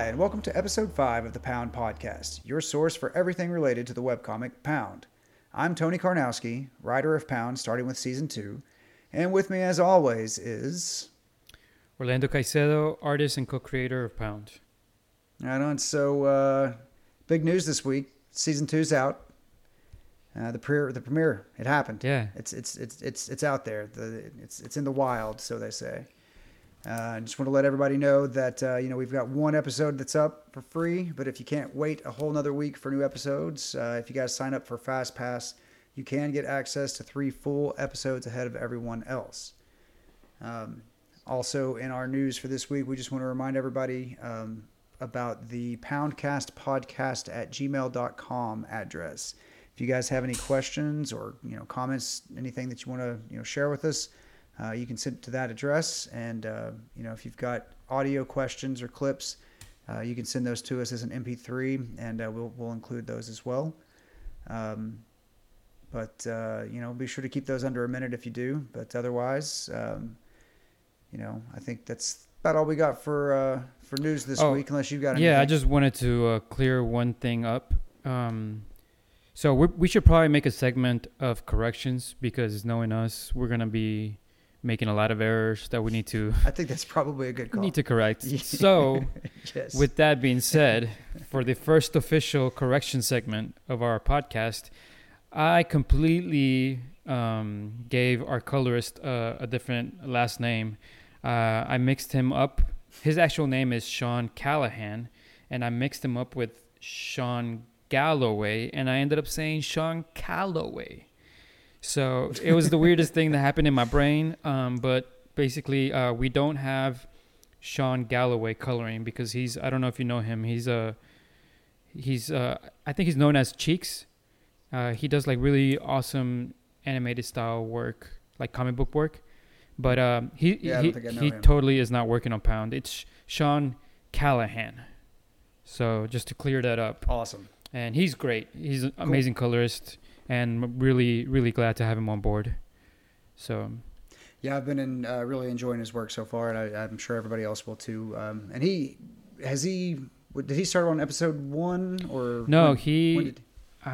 Hi, and welcome to episode 5 of the Pound Podcast, your source for everything related to the webcomic Pound. I'm Tony Karnowski, writer of Pound, starting with season 2, and with me, as always, is Orlando Caicedo, artist and co-creator of Pound. Right on. So, big news this week. Season 2's out. The premiere, it happened. Yeah, it's out there. It's in the wild, so they say. I just want to let everybody know that we've got one episode that's up for free, but if you can't wait a whole nother week for new episodes, if you guys sign up for Fast Pass, you can get access to 3 full episodes ahead of everyone else. Also, in our news for this week, we just want to remind everybody about the poundcastpodcast@gmail.com address. If you guys have any questions or comments, anything that you want to share with us, you can send it to that address. And if you've got audio questions or clips, you can send those to us as an MP3, and we'll include those as well. But be sure to keep those under a minute if you do. But otherwise, I think that's about all we got for news this week, unless you've got anything. Yeah, I just wanted to clear one thing up. So we should probably make a segment of corrections, because knowing us, we're going to be making a lot of errors that we need to... I think that's probably a good call. Need to correct. So, yes. With that being said, for the first official correction segment of our podcast, I completely gave our colorist a different last name. I mixed him up. His actual name is Sean Callahan, and I mixed him up with Sean Galloway, and I ended up saying Sean Calloway. So it was the weirdest thing that happened in my brain. But basically, we don't have Sean Galloway coloring because I don't know if you know him. I think he's known as Cheeks. He does like really awesome animated style work, like comic book work. But he totally is not working on Pound. It's Sean Callahan. So just to clear that up. Awesome. And he's great. He's an amazing colorist, and really, really glad to have him on board. So, yeah, I've been really enjoying his work so far, and I'm sure everybody else will too. And did he start on episode 1 or no? When did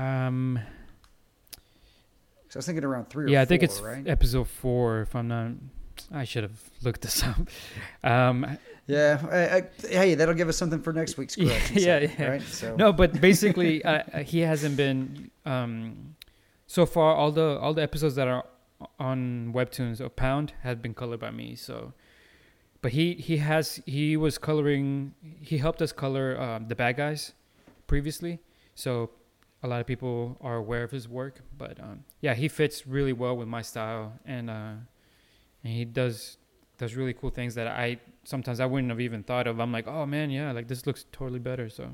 so I was thinking around 3 or 4. Yeah, I think it's right? episode 4. If I'm not, I should have looked this up. Yeah, hey, that'll give us something for next week's correction. Yeah. Right? So. No, but basically, he hasn't been so far. All the episodes that are on Webtoons of Pound have been colored by me. So, but he was coloring. He helped us color the bad guys previously. So a lot of people are aware of his work. But yeah, he fits really well with my style, and he does really cool things that I sometimes wouldn't have even thought of. I'm like, oh man, yeah, like this looks totally better. So,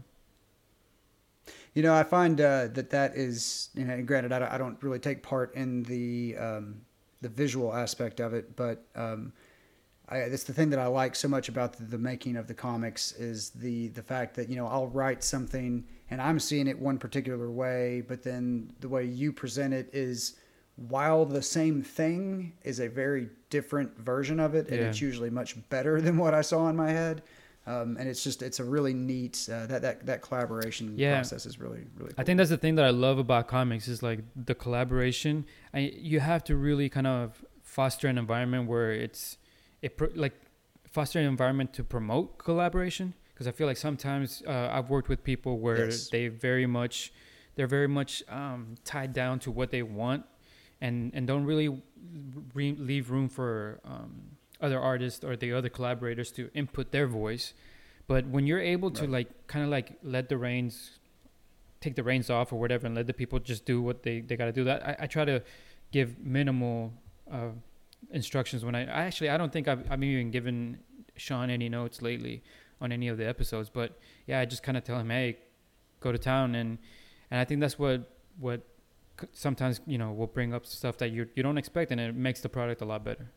I find that is, granted, I don't really take part in the visual aspect of it, but it's the thing that I like so much about the making of the comics is the fact that I'll write something and I'm seeing it one particular way, but then the way you present it is, while the same thing, is a very different version of it, and it's usually much better than what I saw in my head. And it's a really neat that collaboration process is really, really cool. I think that's the thing that I love about comics is like the collaboration. You have to really kind of foster an environment where foster an environment to promote collaboration. Because I feel like sometimes I've worked with people where they're very much tied down to what they want. And don't really leave room for other artists or the other collaborators to input their voice. But when you're able to take the reins off or whatever, and let the people just do what they got to do, that I try to give minimal instructions. When I don't think I've even given Sean any notes lately on any of the episodes. But yeah, I just kind of tell him, hey, go to town, and I think that's what sometimes we'll bring up stuff that you don't expect, and it makes the product a lot better.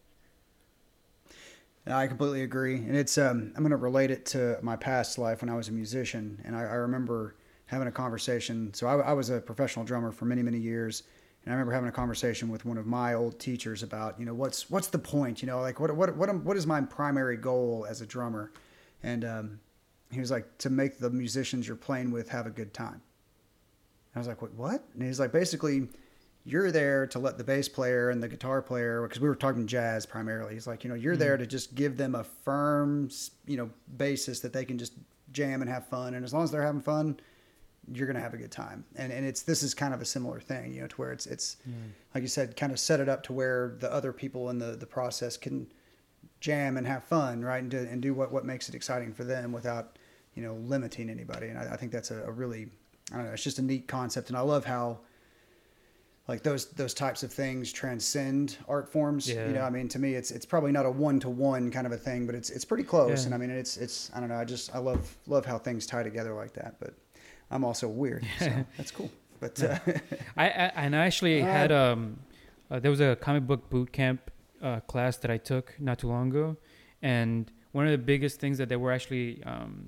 I completely agree, and it's I'm going to relate it to my past life when I was a musician, and I remember having a conversation. So I was a professional drummer for many years, and I remember having a conversation with one of my old teachers about what's the point, like what is my primary goal as a drummer, and he was like, to make the musicians you're playing with have a good time. I was like, what? And he's like, basically, you're there to let the bass player and the guitar player, because we were talking jazz primarily. He's like, you're there to just give them a firm, basis that they can just jam and have fun. And as long as they're having fun, you're going to have a good time. And this is kind of a similar thing, to where it's like you said, kind of set it up to where the other people in the process can jam and have fun, right? And do what makes it exciting for them without, limiting anybody. And I think that's a really, I don't know, it's just a neat concept. And I love how, like, those types of things transcend art forms. Yeah. To me, it's probably not a 1-to-1 kind of a thing, but it's pretty close. Yeah. And it's I don't know, I love how things tie together like that. But I'm also weird, so that's cool. But I actually had there was a comic book boot camp class that I took not too long ago, and one of the biggest things that they were actually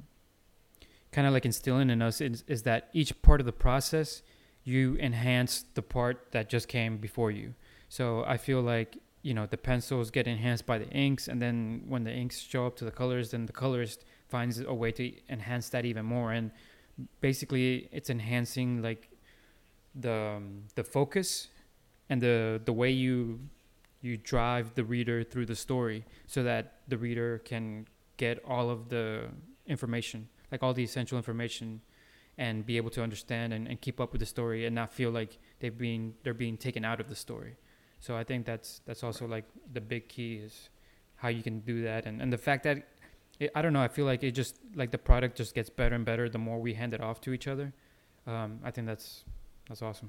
kind of like instilling in us is that each part of the process, you enhance the part that just came before you. So I feel like, the pencils get enhanced by the inks, and then when the inks show up to the colors, then the colorist finds a way to enhance that even more. And basically it's enhancing like the focus and the way you drive the reader through the story, so that the reader can get all of the information, like all the essential information, and be able to understand and keep up with the story and not feel like they're being taken out of the story. So I think that's also like the big key is how you can do that. And the fact that I don't know, I feel like it just like the product just gets better and better the more we hand it off to each other. I think that's awesome.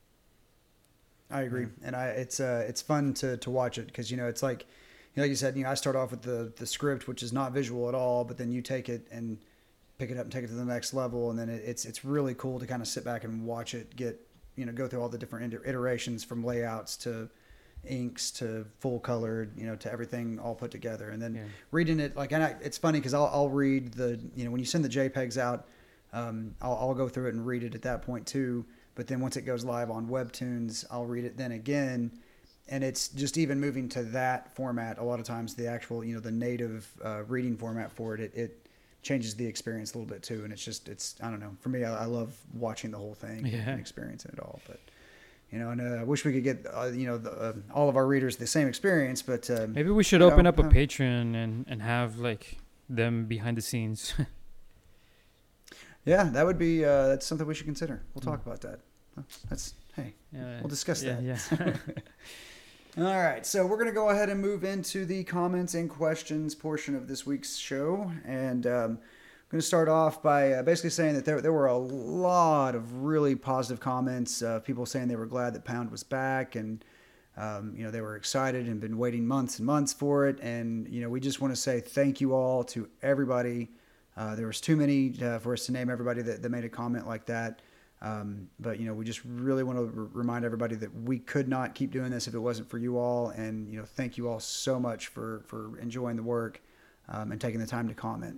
I agree. And it's fun to watch it, because, it's like you said, I start off with the script, which is not visual at all, but then you take it and pick it up and take it to the next level. And then it's really cool to kind of sit back and watch it get, go through all the different iterations, from layouts to inks to full colored, to everything all put together. And then reading it, like, it's funny because I'll read the, when you send the JPEGs out, I'll go through it and read it at that point too. But then once it goes live on Webtoons, I'll read it then again. And it's just even moving to that format. A lot of times the actual, the native reading format for it changes the experience a little bit too. And it's I don't know. For me, I love watching the whole thing and experiencing it all. But, and I wish we could get, all of our readers the same experience. But maybe we should open up a Patreon and have like them behind the scenes. Yeah, that would be, that's something we should consider. We'll talk about that. We'll discuss that. Yeah. All right, so we're going to go ahead and move into the comments and questions portion of this week's show. And I'm going to start off by basically saying that there were a lot of really positive comments, people saying they were glad that Pound was back, and they were excited and been waiting months and months for it. And, we just want to say thank you all to everybody. There was too many for us to name everybody that made a comment like that. But, we just really want to remind everybody that we could not keep doing this if it wasn't for you all. And, thank you all so much for enjoying the work and taking the time to comment.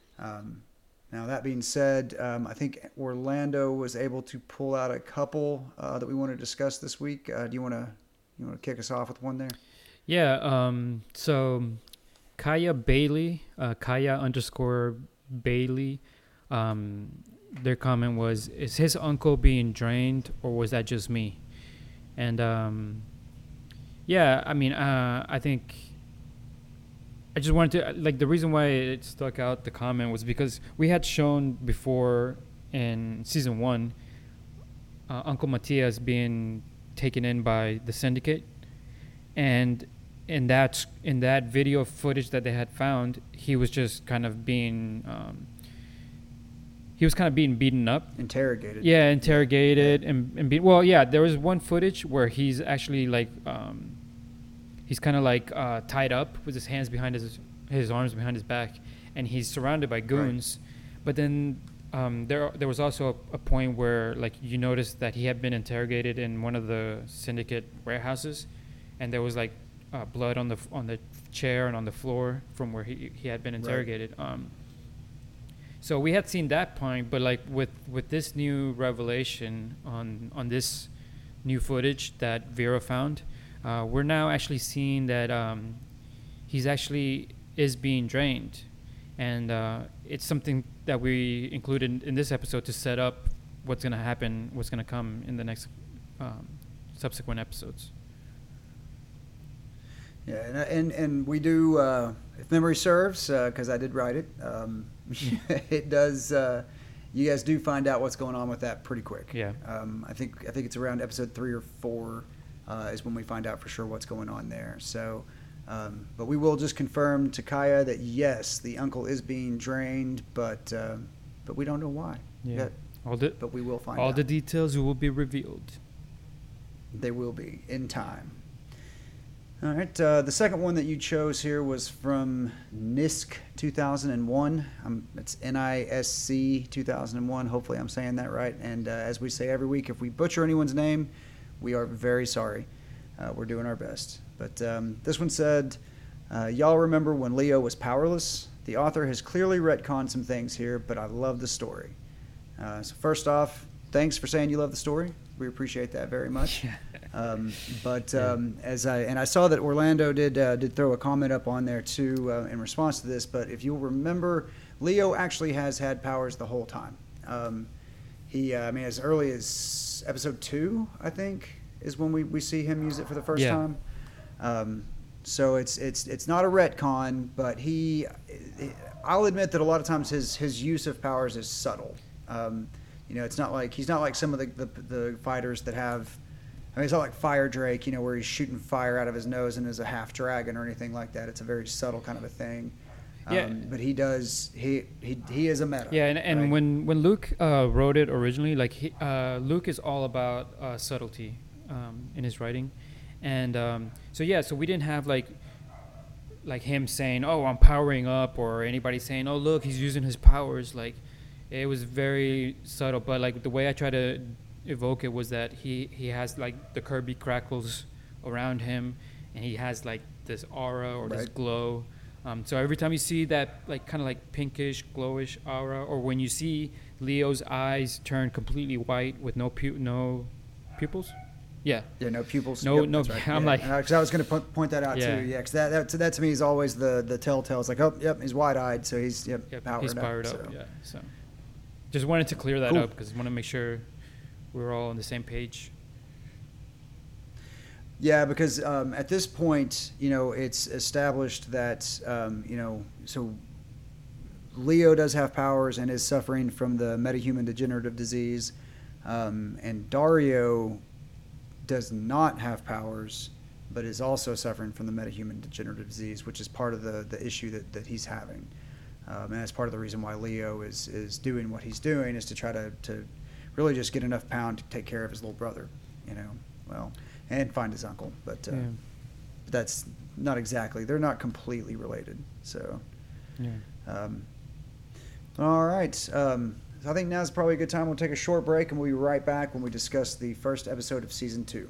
Now, that being said, I think Orlando was able to pull out a couple that we want to discuss this week. Do you want to kick us off with one there? Yeah. So Kaya Bailey, Kaya_Bailey, their comment was, is his uncle being drained, or was that just me? And I think I just wanted to, like, the reason why it stuck out, the comment, was because we had shown before in season 1 Uncle Matias being taken in by the syndicate, and in that video footage that they had found, he was just kind of being being beaten up. Interrogated. Yeah, interrogated and beat. Well, yeah, there was one footage where he's actually like, he's kind of like tied up with his hands behind his arms behind his back, and he's surrounded by goons. Right. But then there was also a point where, like, you noticed that he had been interrogated in one of the syndicate warehouses, and there was like blood on the chair and on the floor from where he had been interrogated. Right. So we had seen that point, but like with this new revelation on this new footage that Vera found, we're now actually seeing that he's actually is being drained, and it's something that we included in this episode to set up what's going to happen, what's going to come in the next subsequent episodes. Yeah, and we do, if memory serves, because I did write it, it does. You guys do find out what's going on with that pretty quick. Yeah. I think it's around episode 3 or 4 is when we find out for sure what's going on there. So, but we will just confirm to Kaya that yes, the uncle is being drained, but we don't know why. Yeah. Yet. But we will find out. All the details will be revealed. They will be in time. All right. The second one that you chose here was from NISC 2001. It's NISC 2001. Hopefully I'm saying that right. And as we say every week, if we butcher anyone's name, we are very sorry. We're doing our best. But this one said, y'all remember when Leo was powerless? The author has clearly retconned some things here, but I love the story. So first off, thanks for saying you love the story. We appreciate that very much. As I saw that Orlando did throw a comment up on there too in response to this. But if you'll remember, Leo actually has had powers the whole time. As early as episode 2, I think, is when we see him use it for the first time. So it's not a retcon, but I'll admit that a lot of times his use of powers is subtle. It's not like he's not like some of the fighters that have. I mean, it's not like Fire Drake, where he's shooting fire out of his nose and is a half dragon or anything like that. It's a very subtle kind of a thing. But he does. He is a meta. Yeah, and right? when Luke wrote it originally, Luke is all about subtlety in his writing, and so we didn't have like him saying, "Oh, I'm powering up," or anybody saying, "Oh, look, he's using his powers." Like, it was very subtle. But like the way I try to evoke it was that he has like the Kirby crackles around him, and he has like this aura or this glow. So every time you see that like kind of like pinkish glowish aura, or when you see Leo's eyes turn completely white with no pupils. Yeah, no pupils. No. Right. I'm because I was going to point that out too. Yeah, because that to me is always the telltale. It's like, oh, yep, he's wide-eyed, so he's powered up. Yeah, so just wanted to clear that up because I want to make sure we're all on the same page. Yeah, because at this point, it's established that so Leo does have powers and is suffering from the metahuman degenerative disease, and Dario does not have powers, but is also suffering from the metahuman degenerative disease, which is part of the issue that he's having. And that's part of the reason why Leo is doing what he's doing, is to try to really just get enough pound to take care of his little brother, and find his uncle. But that's not exactly, they're not completely related. So, all right. So I think now's probably a good time. We'll take a short break, and we'll be right back when we discuss the first episode of season 2.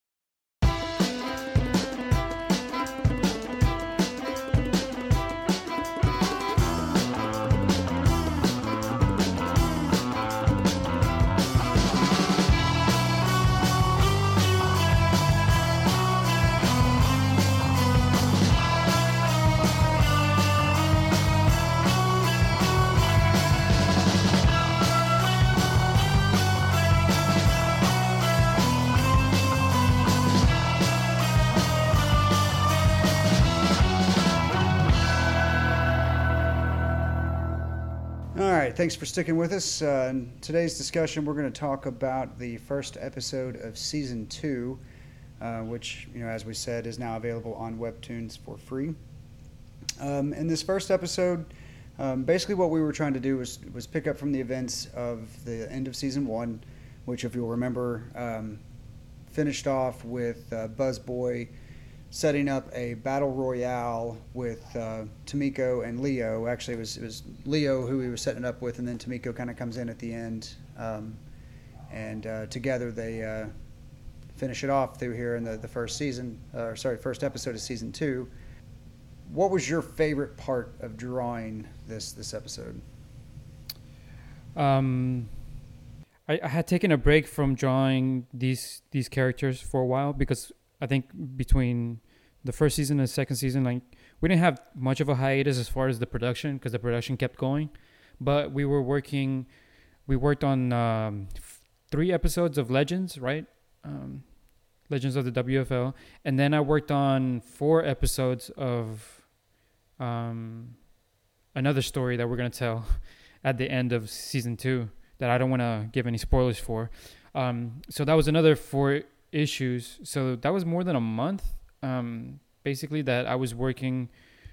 Thanks for sticking with us. In today's discussion, we're going to talk about the first episode of Season 2, which, as we said, is now available on Webtoons for free. In this first episode, basically what we were trying to do was pick up from the events of the end of Season 1, which, if you'll remember, finished off with Buzzboy setting up a battle royale with Tomiko and Leo. Actually, it was Leo who he was setting it up with, and then Tomiko kind of comes in at the end. And together they finish it off through here in the first first episode of Season 2. What was your favorite part of drawing this episode? I had taken a break from drawing these characters for a while, because I think between the first season and second season, like we didn't have much of a hiatus as far as the production because the production kept going, but we worked on 3 episodes of Legends, right? Legends of the WFL, and then I worked on 4 episodes of another story that we're gonna tell at the end of season 2 that I don't want to give any spoilers for. So that was another 4 issues. So that was more than a month, basically, that I was working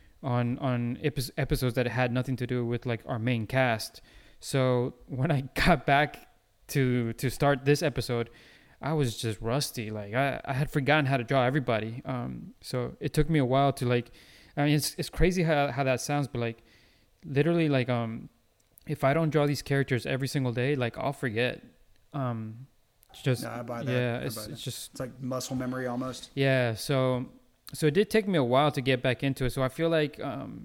on episodes that had nothing to do with like our main cast. So when I got back to start this episode, I was just rusty. Like I had forgotten how to draw everybody. So it took me a while to like, I mean, it's crazy how that sounds, but like literally like, if I don't draw these characters every single day, like I'll forget. It's just, no, I buy that. yeah, it's just, it's like muscle memory almost. yeah. So it did take me a while to get back into it. So I feel like,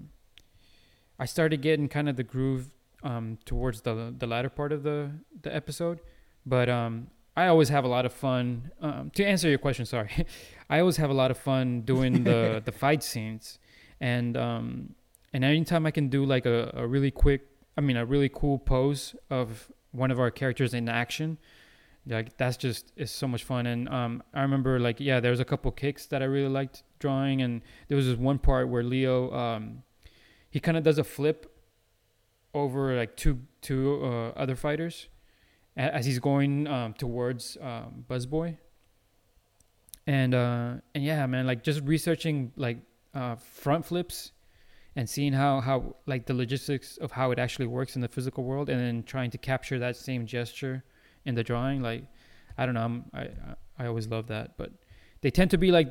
I started getting kind of the groove, towards the latter part of the episode, but, I always have a lot of fun. To answer your question, sorry, I always have a lot of fun doing the fight scenes, and anytime I can do like a really cool pose of one of our characters in action, like it's so much fun. And I remember like there was a couple kicks that I really liked drawing, and there was this one part where Leo he kind of does a flip over like two other fighters as he's going towards Buzzboy. And yeah, man, like just researching like front flips and seeing how like the logistics of how it actually works in the physical world, and then trying to capture that same gesture in the drawing. Like, I don't know, I always love that. But they tend to be like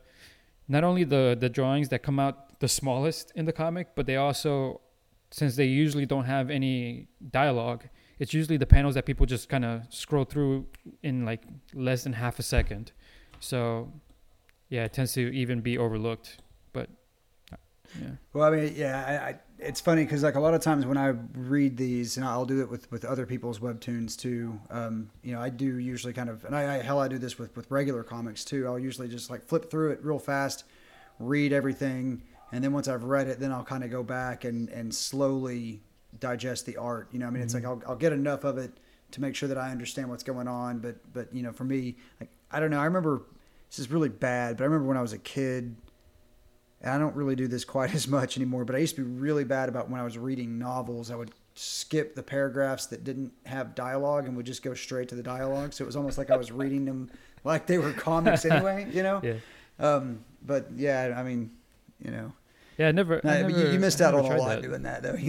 not only the drawings that come out the smallest in the comic, but they also, since they usually don't have any dialogue, it's usually the panels that people just kind of scroll through in like less than half a second. So yeah, it tends to even be overlooked. But yeah. Well, I mean, yeah, it's funny because like a lot of times when I read these, and I'll do it with other people's webtoons too. I do usually kind of, and I do this with regular comics too. I'll usually just like flip through it real fast, read everything, and then once I've read it, then I'll kind of go back and slowly digest the art. I mean, it's like I'll get enough of it to make sure that I understand what's going on. But for me, like, I don't know. I remember, this is really bad, but I remember when I was a kid, and I don't really do this quite as much anymore, but I used to be really bad about when I was reading novels. I would skip the paragraphs that didn't have dialogue and would just go straight to the dialogue. So it was almost like I was reading them like they were comics anyway, Yeah. But yeah, I mean, Yeah, I never. You missed out on a lot that. doing that, though.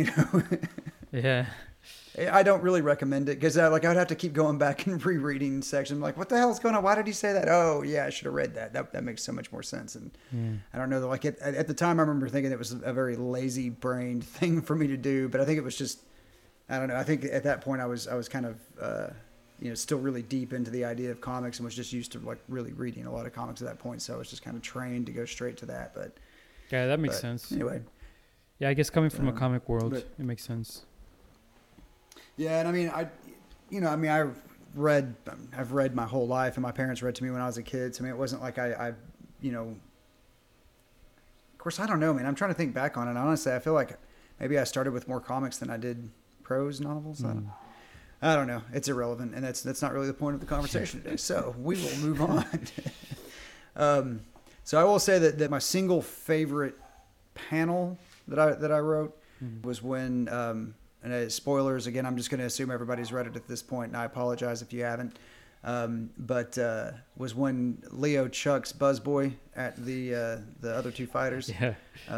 Yeah. I don't really recommend it because I'd have to keep going back and rereading sections. I'm like, what the hell's going on? Why did he say that? Oh, yeah, I should have read that. That makes so much more sense. And I don't know. Like at the time, I remember thinking it was a very lazy-brained thing for me to do. But I think it was just, I don't know. I think at that point I was kind of still really deep into the idea of comics and was just used to like really reading a lot of comics at that point. So I was just kind of trained to go straight to that. But yeah, that makes sense. Anyway. Yeah, I guess coming from a comic world, it makes sense. Yeah, and I mean, I've read my whole life, and my parents read to me when I was a kid. So I mean, it wasn't like I of course, I don't know, man. I'm trying to think back on it. Honestly, I feel like maybe I started with more comics than I did prose novels. I don't know. It's irrelevant, and that's not really the point of the conversation today. So we will move on. So I will say that my single favorite panel that I wrote was when, and spoilers again, I'm just going to assume everybody's read it at this point, and I apologize if you haven't. But was when Leo chucks Buzzboy at the other 2 fighters. Yeah.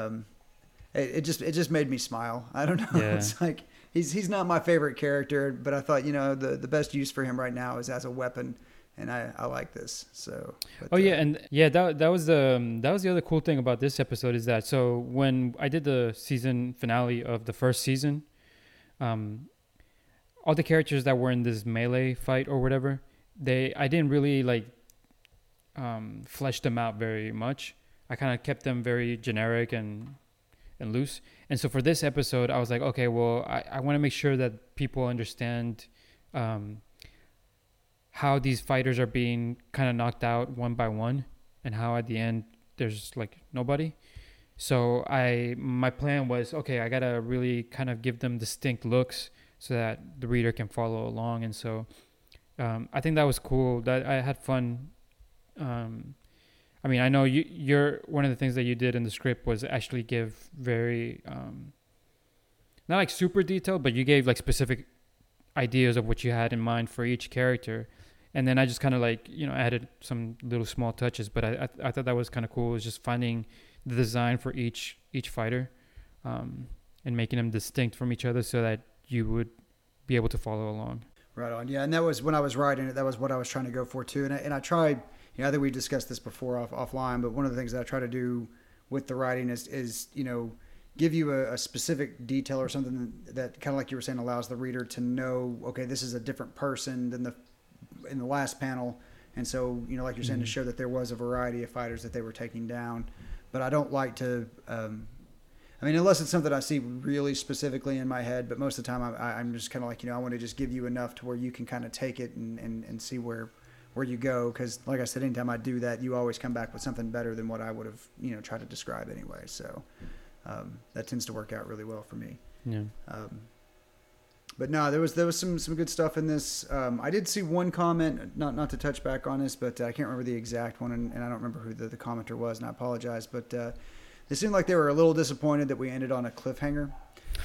It just made me smile. I don't know. Yeah. It's like he's not my favorite character, but I thought the best use for him right now is as a weapon. And I like this. So. But, that was the other cool thing about this episode is that so when I did the season finale of the first season, all the characters that were in this melee fight or whatever, I didn't really like flesh them out very much. I kind of kept them very generic and loose. And so for this episode, I was like, okay, well, I want to make sure that people understand how these fighters are being kind of knocked out one by one, and how at the end there's like nobody. So my plan was, okay, I gotta really kind of give them distinct looks so that the reader can follow along. And so I think that was cool. That I had fun. I mean, I know you're one of the things that you did in the script was actually give very not like super detailed, but you gave like specific ideas of what you had in mind for each character. And then I just kind of like, added some little small touches, but I thought that was kind of cool. It was just finding the design for each fighter, and making them distinct from each other so that you would be able to follow along. Right on. Yeah. And that was when I was writing it, that was what I was trying to go for too. And I tried, I think we discussed this before offline, but one of the things that I try to do with the writing is give you a specific detail or something that kind of like you were saying allows the reader to know, okay, this is a different person than in the last panel. And so, like you're saying, to show that there was a variety of fighters that they were taking down. But I don't like to, unless it's something I see really specifically in my head, but most of the time I'm just kind of like, I want to just give you enough to where you can kind of take it and see where you go. Because like I said, anytime I do that, you always come back with something better than what I would have, tried to describe anyway. So that tends to work out really well for me. Yeah. But no, there was some good stuff in this. I did see one comment, not to touch back on this, but I can't remember the exact one, and I don't remember who the commenter was, and I apologize. But it seemed like they were a little disappointed that we ended on a cliffhanger.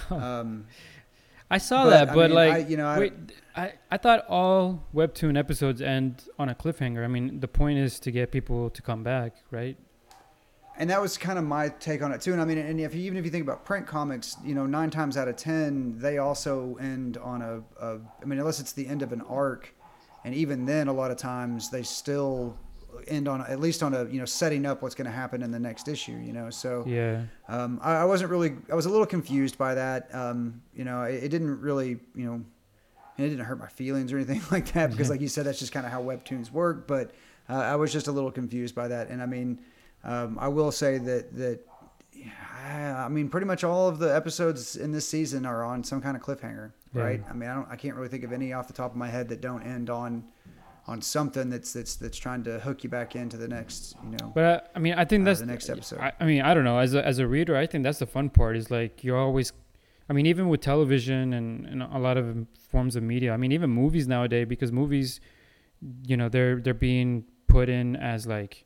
I saw that, but I thought all Webtoon episodes end on a cliffhanger. I mean, the point is to get people to come back, right? And that was kind of my take on it too. And I mean, and even if you think about print comics, 9 times out of 10, they also end on unless it's the end of an arc. And even then, a lot of times they still end on, at least on setting up what's going to happen in the next issue, So yeah, I was a little confused by that. It didn't really, and it didn't hurt my feelings or anything like that, because like you said, that's just kind of how Webtoons work. But I was just a little confused by that. And I mean, I will say that pretty much all of the episodes in this season are on some kind of cliffhanger, right? I mean, I can't really think of any off the top of my head that don't end on something that's trying to hook you back into the next, But I think that's the next episode. I don't know. As a reader, I think that's the fun part. Is like you're always, even with television and a lot of forms of media. Even movies nowadays, because movies, they're being put in as like,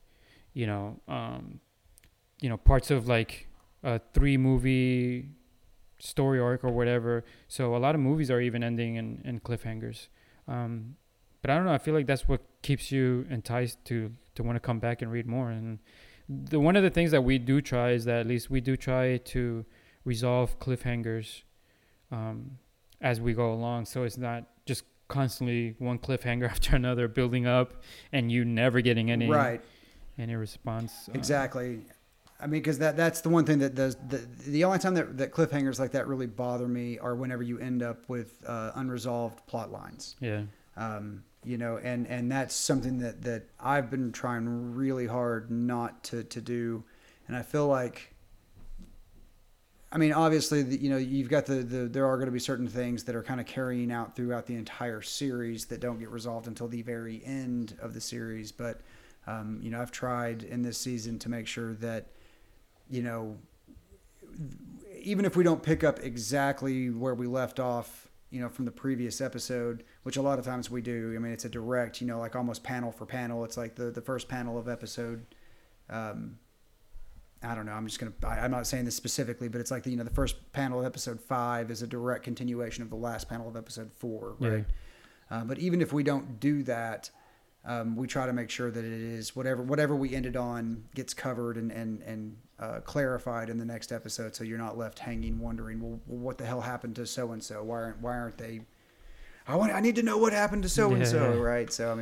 parts of like a 3-movie story arc or whatever. So a lot of movies are even ending in cliffhangers. But I don't know. I feel like that's what keeps you enticed to want to come back and read more. And one of the things that we do try is that at least we do try to resolve cliffhangers as we go along. So it's not just constantly one cliffhanger after another building up and you never getting any response. Exactly. Because that's the one thing that does the only time that cliffhangers like that really bother me are whenever you end up with unresolved plot lines. Yeah. And that's something that I've been trying really hard not to do. And I feel like, obviously, you've got there are going to be certain things that are kind of carrying out throughout the entire series that don't get resolved until the very end of the series. But, I've tried in this season to make sure that, even if we don't pick up exactly where we left off, from the previous episode, which a lot of times we do. It's a direct, like almost panel for panel. It's like the first panel of episode, I don't know. I'm not saying this specifically, but it's like the first panel of episode 5 is a direct continuation of the last panel of episode 4, right? Yeah. But even if we don't do that, we try to make sure that it is whatever we ended on gets covered and clarified in the next episode, so you're not left hanging wondering, well, what the hell happened to so and so? Why aren't they? I need to know what happened to so and so, right? So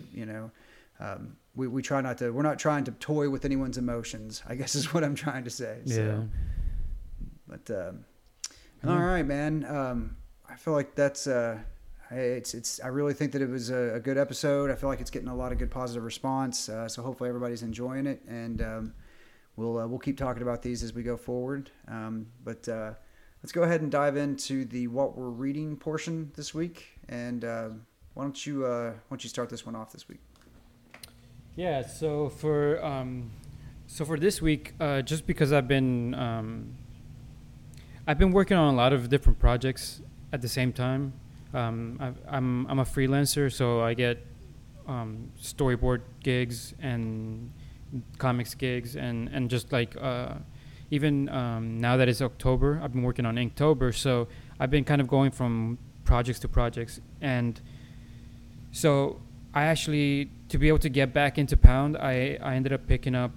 we try not to. We're not trying to toy with anyone's emotions, I guess is what I'm trying to say. So. Yeah. But all right, man. I feel like that's. It's. I really think that it was a good episode. I feel like it's getting a lot of good positive response. So hopefully everybody's enjoying it, and we'll keep talking about these as we go forward. But let's go ahead and dive into the what we're reading portion this week. And why don't you start this one off this week? Yeah. So So for this week, just because I've been working on a lot of different projects at the same time. I'm a freelancer, so I get storyboard gigs and comics gigs, and just like even now that it's October, I've been working on Inktober, so I've been kind of going from projects to projects, and so I actually, to be able to get back into Pound, I ended up picking up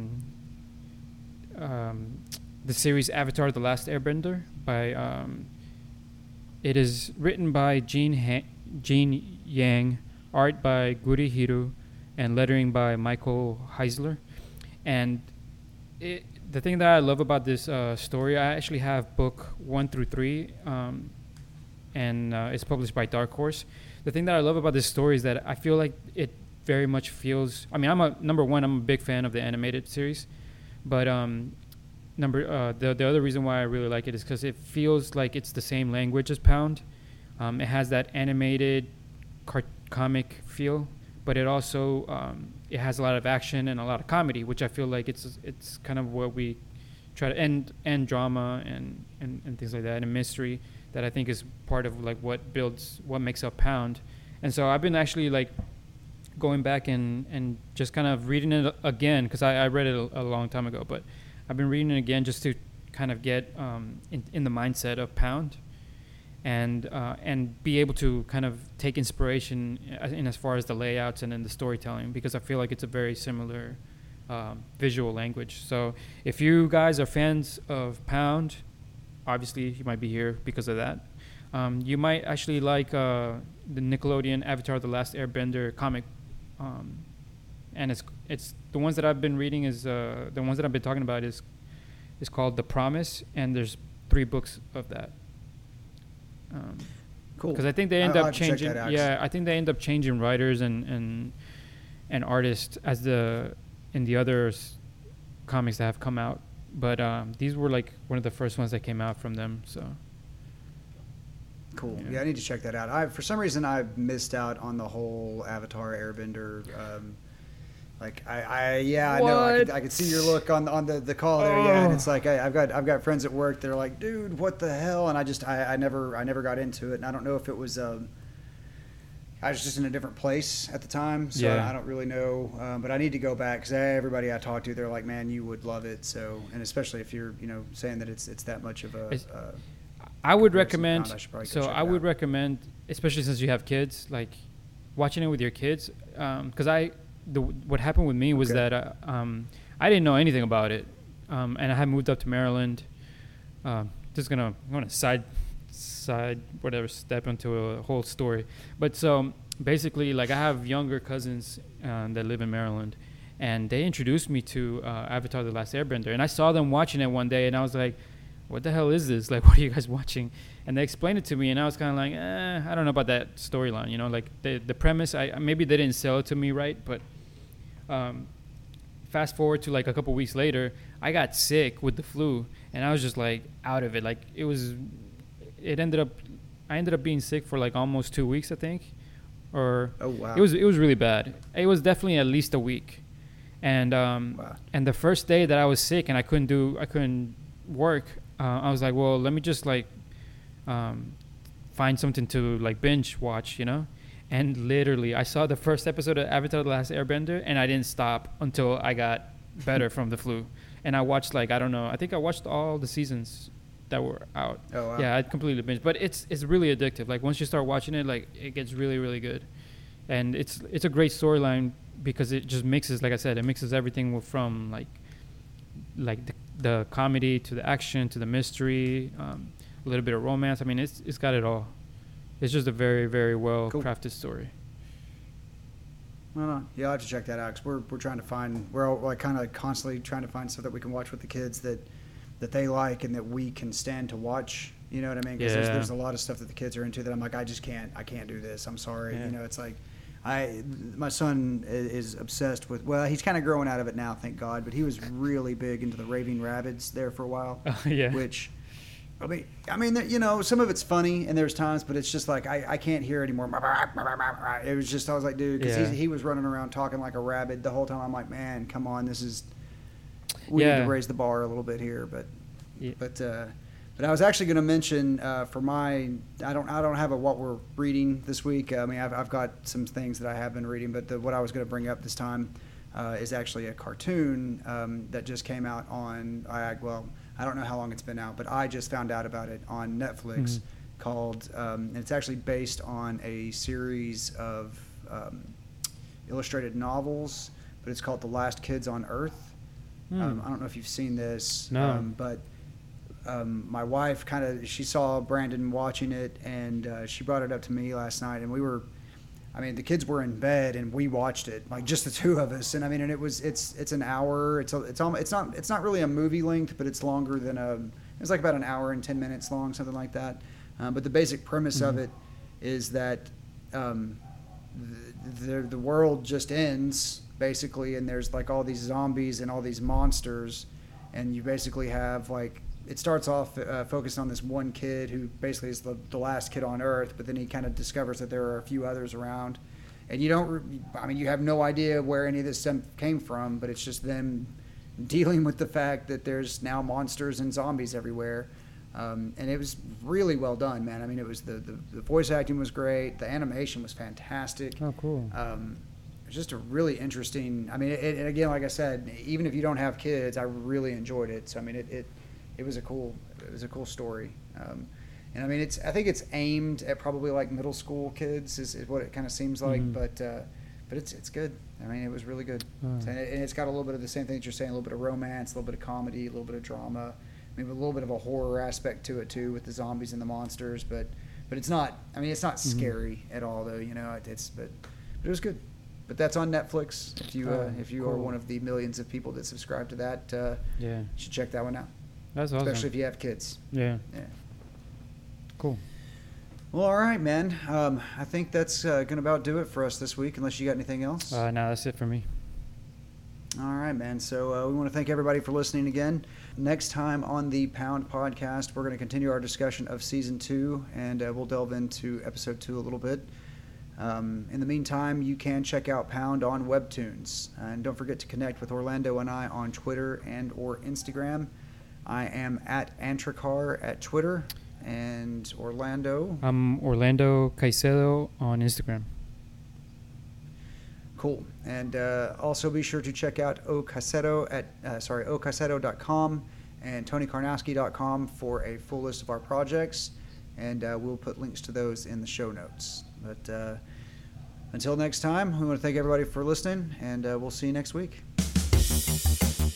the series Avatar: The Last Airbender by it is written by Gene Yang, art by Gurihiru, and lettering by Michael Heisler. And the thing that I love about this story, I actually have book 1 through 3, and it's published by Dark Horse. The thing that I love about this story is that I feel like it very much feels. I mean, I'm a big fan of the animated series, but the other reason why I really like it is because it feels like it's the same language as Pound. It has that animated comic feel, but it also it has a lot of action and a lot of comedy, which I feel like it's kind of what we try to and drama and things like that, and mystery that I think is part of like what makes up Pound. And so I've been actually like going back and just kind of reading it again, because I read it a long time ago, but I've been reading it again just to kind of get in the mindset of Pound, and be able to kind of take inspiration in as far as the layouts and in the storytelling, because I feel like it's a very similar visual language. So if you guys are fans of Pound, obviously you might be here because of that. You might actually like the Nickelodeon Avatar: The Last Airbender comic, and it's the ones that I've been reading is the ones that I've been talking about is called The Promise, and there's 3 books of that. Cool. Because I think they end up changing. Yeah, I think they end up changing writers and artists in the other comics that have come out. But these were like one of the first ones that came out from them. So cool. Yeah, I need to check that out. For some reason I missed out on the whole Avatar Airbender. I know I could see your look on the call there. Yeah, and it's like I've got friends at work. They're like, dude, what the hell? And I never got into it. And I don't know if it was I was just in a different place at the time, so I don't really know. But I need to go back, because everybody I talk to, they're like, man, you would love it. So, and especially if you're saying that it's that much of a. I would recommend. I would recommend, especially since you have kids, like watching it with your kids, because what happened with me was that I didn't know anything about it, and I had moved up to Maryland. I'm gonna side step into a whole story, but so basically, like, I have younger cousins that live in Maryland, and they introduced me to Avatar: The Last Airbender, and I saw them watching it one day, and I was like, what the hell is this? Like, what are you guys watching? And they explained it to me, and I was kind of like, I don't know about that storyline, like the premise. Maybe they didn't sell it to me right, but fast forward to like a couple weeks later, I got sick with the flu, and I was just like out of it. Like I ended up being sick for like almost 2 weeks, I think, or oh wow, it was really bad. It was definitely at least a week, and wow. And the first day that I was sick and I couldn't work, I was like, well, let me just like find something to like binge watch, And literally, I saw the first episode of Avatar: The Last Airbender, and I didn't stop until I got better from the flu. And I watched I think I watched all the seasons that were out. Oh wow. Yeah, I completely binged. But it's really addictive. Like, once you start watching it, like, it gets really, really good. And it's a great storyline, because it just mixes, like I said, it mixes everything from like the comedy to the action to the mystery, a little bit of romance. I mean, it's got it all. It's just a very, very well crafted story. Well, yeah, I'll have to check that out, because we're trying to find, we're all like kind of constantly trying to find stuff that we can watch with the kids that they like and that we can stand to watch. You know what I mean? Because there's a lot of stuff that the kids are into that I'm like, I can't do this. I'm sorry. Yeah. It's like my son is obsessed with. Well, he's kind of growing out of it now, thank God. But he was really big into the Raving Rabbids there for a while. Yeah. Which. I mean, some of it's funny, and there's times, but it's just like I can't hear anymore. It was just, I was like, dude, because he was running around talking like a rabbit the whole time. I'm like, man, come on, this is we need to raise the bar a little bit here, but I was actually going to mention for my I don't have a what we're reading this week. I mean, I've got some things that I have been reading, but what I was going to bring up this time is actually a cartoon that just came out on I don't know how long it's been out, but I just found out about it on Netflix called and it's actually based on a series of illustrated novels, but it's called The Last Kids on Earth. I don't know if you've seen this, but my wife she saw Brandon watching it, and she brought it up to me last night, and the kids were in bed and we watched it, like just the two of us. And I mean, and it's an hour. It's not really a movie length, but it's longer than it's like about an hour and 10 minutes long, something like that. But the basic premise of it is that the world just ends basically, and there's like all these zombies and all these monsters, and you basically have like, it starts off focused on this one kid who basically is the last kid on Earth, but then he kind of discovers that there are a few others around, and you have no idea where any of this stuff came from, but it's just them dealing with the fact that there's now monsters and zombies everywhere. And it was really well done, man. I mean, it was the voice acting was great. The animation was fantastic. Oh, cool. It's just a really interesting. I mean, and again, like I said, even if you don't have kids, I really enjoyed it. So I mean, it was a cool story. And I mean, I think it's aimed at probably like middle school kids is what it kind of seems like. But it's good. I mean, it was really good. And it's got a little bit of the same thing that you're saying, a little bit of romance, a little bit of comedy, a little bit of drama. Maybe a little bit of a horror aspect to it too, with the zombies and the monsters, but it's not. I mean, it's not scary at all, though. You know, but it was good. But that's on Netflix. If you cool. are one of the millions of people that subscribe to that, you should check that one out. That's awesome. Especially if you have kids. Yeah. Cool. Well, all right, man. I think that's gonna about do it for us this week. Unless you got anything else. No, that's it for me. All right, man. So we want to thank everybody for listening again. Next time on the Pound Podcast, we're going to continue our discussion of Season 2, and we'll delve into Episode 2 a little bit. In the meantime, you can check out Pound on Webtoons. And don't forget to connect with Orlando and I on Twitter and or Instagram. I am at Antracar at Twitter, and Orlando. I'm Orlando Caicedo on Instagram. Cool. And also be sure to check out ocaseto.com and tonykarnowski.com for a full list of our projects. And we'll put links to those in the show notes. But until next time, we want to thank everybody for listening, and we'll see you next week.